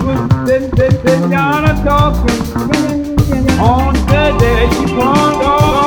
Sitting down and talking on the day she pawned off.